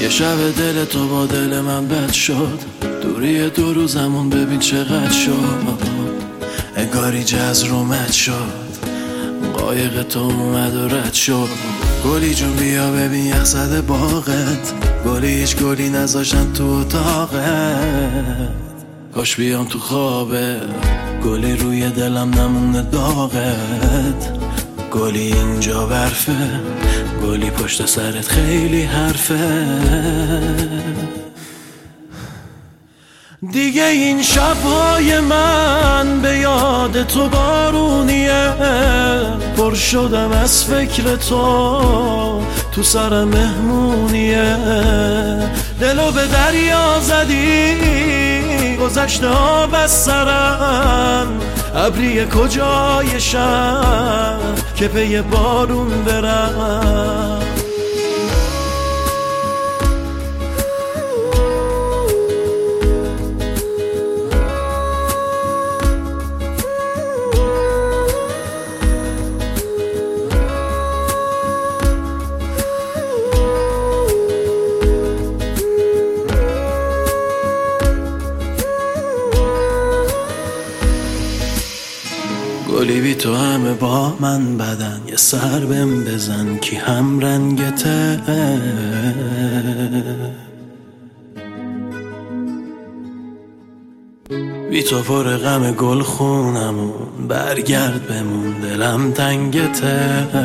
یه شب دل تو با دل من بد شد، دوری 2 روزمون ببین چقدر شد. انگاری جز رومت شد، قایق تو اومد و رد شد. گلی جون بیا ببین یخ زده باغت، گلی هیچ گلی نذاشتن تو اتاقت. کاش بیام تو خوابت، گلی روی دلم نمونه داغت. گلی اینجا برفه، گلی پشت سرت خیلی حرفه. دیگه این شبهای من به یاد تو بارونیه، پر شدم از فکر تو سر مهمونیه. دلو به دریا زدی، گذشته آب از سرم. ابری کجای شهر که پی بارون برم. گلی بی تو همه با من بدن، یه سر بهم بزن کی هم رنگته. بی تو پر غم گل خونمون، برگرد بمون دلم تنگته.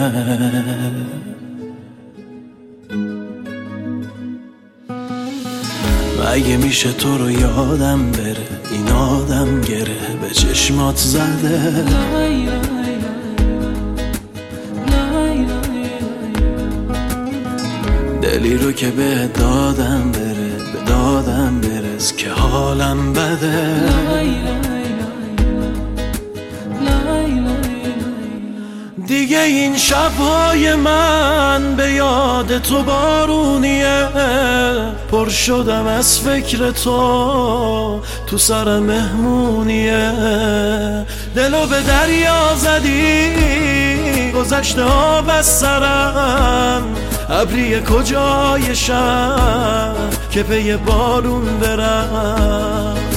مگه میشه تو رو یادم بره، این آدم گره به چشمات زده. دلی رو که به دادم بره، به دادم برس که حالم بده. دیگه این شبهای من به یاد تو بارونیه، پر شدم از فکر تو سر مهمونیه. دلو به دریا زدی، گذشته آب از سرم. ابری کجای شهر که پی بارون برم.